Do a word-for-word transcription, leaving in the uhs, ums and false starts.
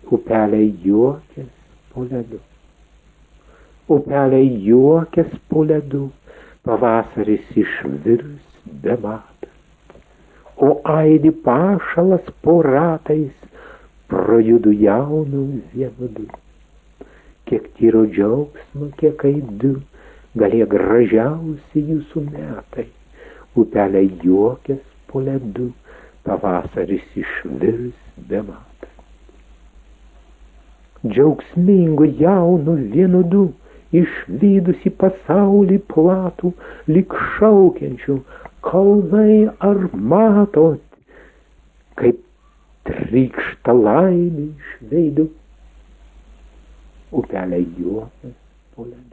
Upeliai juokės po ledu. Upeliai juokės po ledu, pavasaris išvirs bematant. O aidi pašalas po ratais, pro judų jaunų vienodų. Kiek tyro džiaugsmo, kiek aidu, galie gražiausi jūsų metai. Upeliai juokės po ledu, pavasaris išvirs bematant. Džiaugsmingu jaunu vienodu, išvydusi pasaulį platų, lyg šaukiančių, kalnai ar matot, kaip trykšta laimė iš veidų. Upeliai juokas po ledu.